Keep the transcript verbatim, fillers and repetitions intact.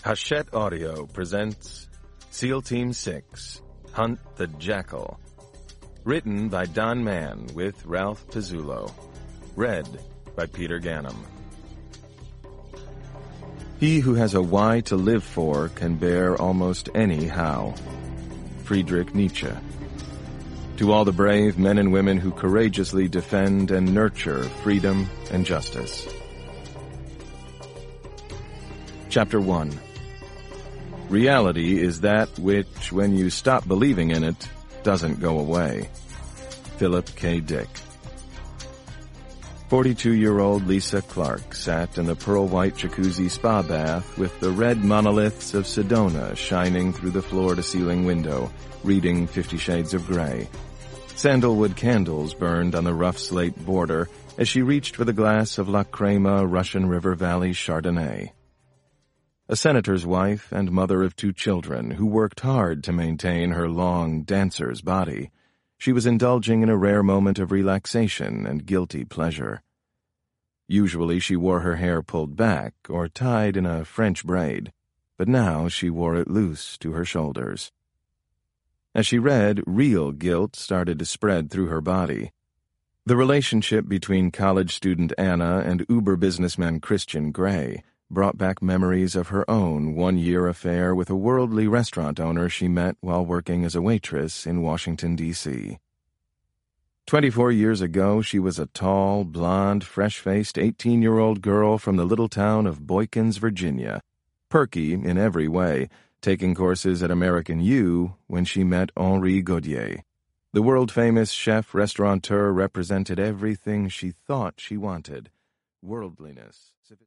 Hachette Audio presents SEAL Team six, Hunt the Jackal. Written by Don Mann with Ralph Pizzulo. Read by Peter Ganem. He who has a why to live for can bear almost any how. Friedrich Nietzsche. To all the brave men and women who courageously defend and nurture freedom and justice. Chapter one. Reality is that which, when you stop believing in it, doesn't go away. Philip K. Dick. forty-two-year-old Lisa Clark sat in the pearl-white jacuzzi spa bath with the red monoliths of Sedona shining through the floor-to-ceiling window, reading Fifty Shades of Grey. Sandalwood candles burned on the rough slate border as she reached for the glass of La Crema Russian River Valley Chardonnay. A senator's wife and mother of two children who worked hard to maintain her long dancer's body, she was indulging in a rare moment of relaxation and guilty pleasure. Usually she wore her hair pulled back or tied in a French braid, but now she wore it loose to her shoulders. As she read, real guilt started to spread through her body. The relationship between college student Anna and Uber businessman Christian Grey brought back memories of her own one-year affair with a worldly restaurant owner she met while working as a waitress in Washington, D C Twenty-four years ago, she was a tall, blonde, fresh-faced eighteen-year-old girl from the little town of Boykins, Virginia, perky in every way, taking courses at American U when she met Henri Gaudier. The world-famous chef-restaurateur represented everything she thought she wanted: worldliness,